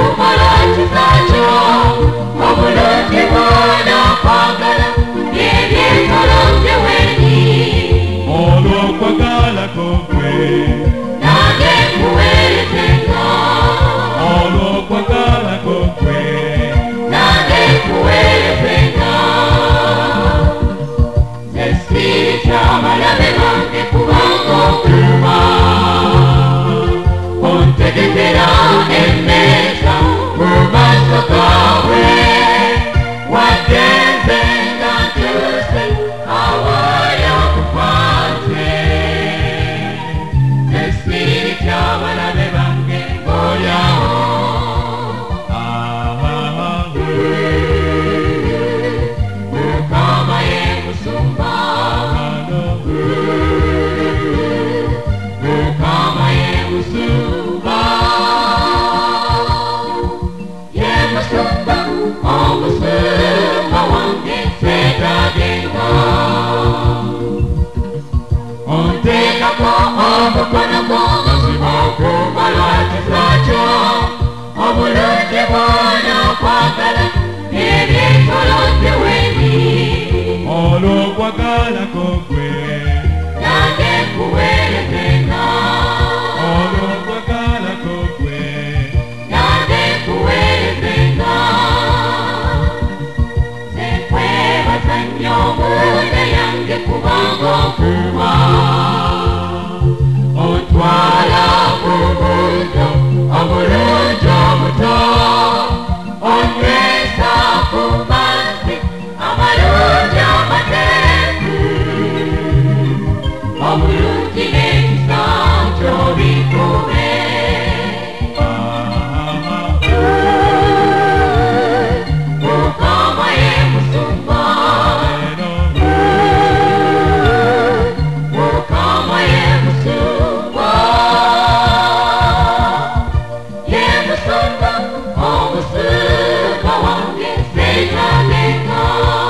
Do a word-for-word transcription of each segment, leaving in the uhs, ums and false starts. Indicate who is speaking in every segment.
Speaker 1: kumala kisacho obulungi bwona kwagala ebyetolodde weni
Speaker 2: olw'okwagala kokwe
Speaker 1: nange nkuweerezenga
Speaker 2: olw'okwagala kokwe
Speaker 1: nange nkuweerezenga nze siritya abalabe bange kubanga okuuma ontegekera emmeeza mu maaso gaabwe wadde nze nga ntuuse awaayo okukwate nze siritya abalabe bange ng'olyawo Mukama ye musumba Mukama ye musumba ye musumba omusumba wange seetagenga onteekako omukono gw'omuzima okumala kisaakyo obulungi bwona okwagala ebyetolodde weni
Speaker 2: olw'okwagala kokwe
Speaker 1: nange nkuweerezenga
Speaker 2: olw'okwagala kokwe
Speaker 1: nange nkuweerezenga nze nkwebaza nnyo munda yange kubanga okuuma ontwala ku buddo obulungi obuto onywesa ku mazzi amalungi amateefu obulungi n'ekisa ky'obikube Mukama ye musumba Mukama ye musumba ye musumba omusumba wange seetagenga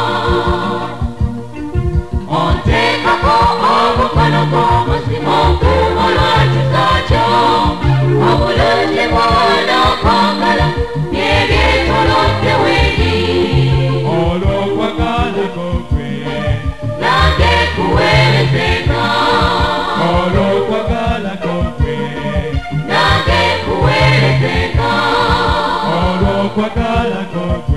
Speaker 1: onteekako omukono gw'omuzima okumala kisaakyo obulungi bwona okwagala ebyetolodde weni
Speaker 2: olw'okwagala kokwe
Speaker 1: nange nkuweerezenga
Speaker 2: olw'okwagala kokwe
Speaker 1: nange nkuweerezenga
Speaker 2: olw'okwagala kokwe